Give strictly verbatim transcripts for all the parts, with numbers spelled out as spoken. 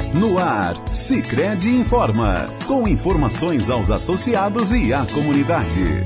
No ar, Sicredi Informa, com informações aos associados e à comunidade.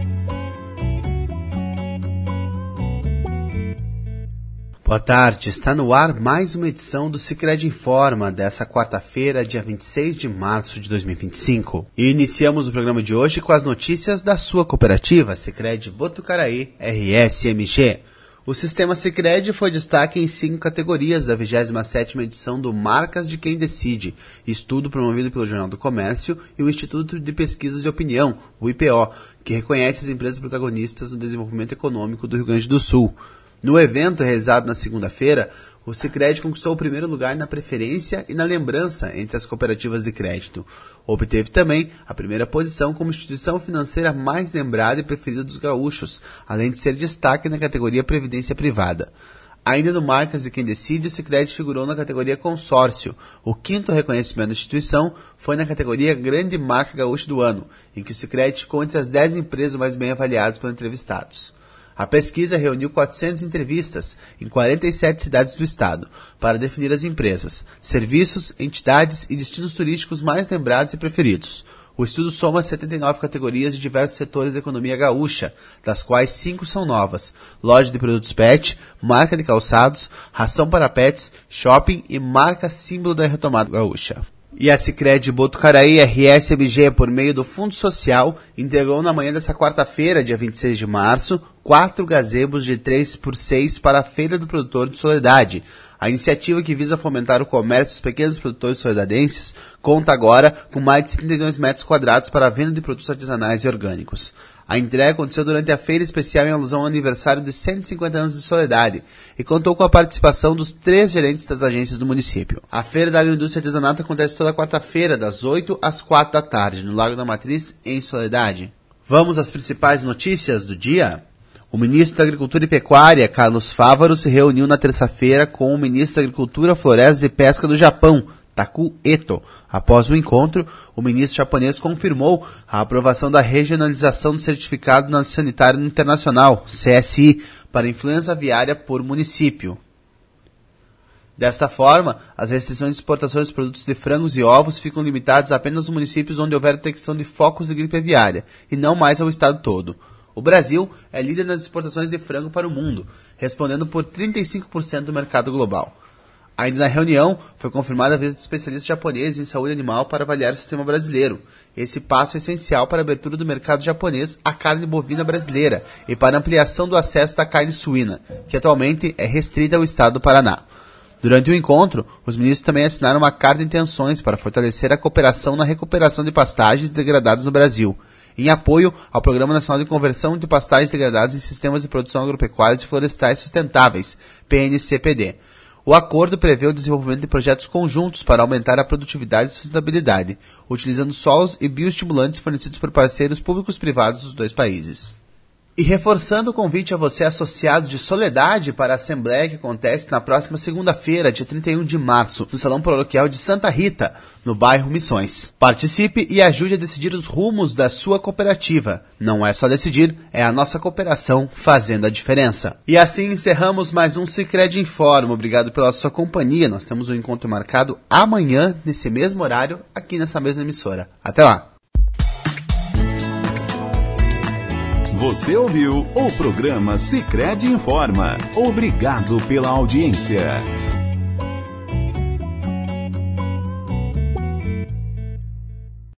Boa tarde, está no ar mais uma edição do Sicredi Informa, dessa quarta-feira, dia vinte e seis de março de dois mil e vinte e cinco. E iniciamos o programa de hoje com as notícias da sua cooperativa, Sicredi Botucaraí R S M G. O sistema Sicredi foi destaque em cinco categorias da vigésima sétima edição do Marcas de Quem Decide, estudo promovido pelo Jornal do Comércio e o Instituto de Pesquisas de Opinião, o I P O, que reconhece as empresas protagonistas no desenvolvimento econômico do Rio Grande do Sul. No evento realizado na segunda-feira, o Sicredi conquistou o primeiro lugar na preferência e na lembrança entre as cooperativas de crédito. Obteve também a primeira posição como instituição financeira mais lembrada e preferida dos gaúchos, além de ser destaque na categoria Previdência Privada. Ainda no Marcas de Quem Decide, o Sicredi figurou na categoria Consórcio. O quinto reconhecimento da instituição foi na categoria Grande Marca Gaúcha do Ano, em que o Sicredi ficou entre as dez empresas mais bem avaliadas pelos entrevistados. A pesquisa reuniu quatrocentas entrevistas em quarenta e sete cidades do estado para definir as empresas, serviços, entidades e destinos turísticos mais lembrados e preferidos. O estudo soma setenta e nove categorias de diversos setores da economia gaúcha, das quais cinco são novas: loja de produtos pet, marca de calçados, ração para pets, shopping e marca símbolo da retomada gaúcha. E a Sicredi Botucaraí R S M G, por meio do Fundo Social, entregou na manhã desta quarta-feira, dia vinte e seis de março, quatro gazebos de três por seis para a Feira do Produtor de Soledade. A iniciativa, que visa fomentar o comércio dos pequenos produtores soledadenses, conta agora com mais de setenta e dois metros quadrados para a venda de produtos artesanais e orgânicos. A entrega aconteceu durante a feira especial em alusão ao aniversário de cento e cinquenta anos de Soledade e contou com a participação dos três gerentes das agências do município. A Feira da Agroindústria e Artesanato acontece toda quarta-feira, das oito às quatro da tarde, no Largo da Matriz, em Soledade. Vamos às principais notícias do dia? O ministro da Agricultura e Pecuária, Carlos Fávaro, se reuniu na terça-feira com o ministro da Agricultura, Florestas e Pesca do Japão, Taku Eto. Após o encontro, o ministro japonês confirmou a aprovação da regionalização do Certificado Sanitário Internacional, C S I, para influenza aviária por município. Desta forma, as restrições de exportações de produtos de frangos e ovos ficam limitadas apenas aos municípios onde houver detecção de focos de gripe aviária, e não mais ao estado todo. O Brasil é líder nas exportações de frango para o mundo, respondendo por trinta e cinco por cento do mercado global. Ainda na reunião, foi confirmada a visita de especialistas japoneses em saúde animal para avaliar o sistema brasileiro. Esse passo é essencial para a abertura do mercado japonês à carne bovina brasileira e para a ampliação do acesso da carne suína, que atualmente é restrita ao estado do Paraná. Durante o encontro, os ministros também assinaram uma carta de intenções para fortalecer a cooperação na recuperação de pastagens degradadas no Brasil, em apoio ao Programa Nacional de Conversão de Pastagens Degradadas em Sistemas de Produção Agropecuários e Florestais Sustentáveis, P N C P D. O acordo prevê o desenvolvimento de projetos conjuntos para aumentar a produtividade e sustentabilidade, utilizando solos e bioestimulantes fornecidos por parceiros públicos e privados dos dois países. E reforçando o convite a você, associado de Soledade, para a Assembleia que acontece na próxima segunda-feira, dia trinta e um de março, no Salão Paroquial de Santa Rita, no bairro Missões. Participe e ajude a decidir os rumos da sua cooperativa. Não é só decidir, é a nossa cooperação fazendo a diferença. E assim encerramos mais um Sicredi Informa. Obrigado pela sua companhia. Nós temos um encontro marcado amanhã, nesse mesmo horário, aqui nessa mesma emissora. Até lá! Você ouviu o programa Sicredi Informa. Obrigado pela audiência.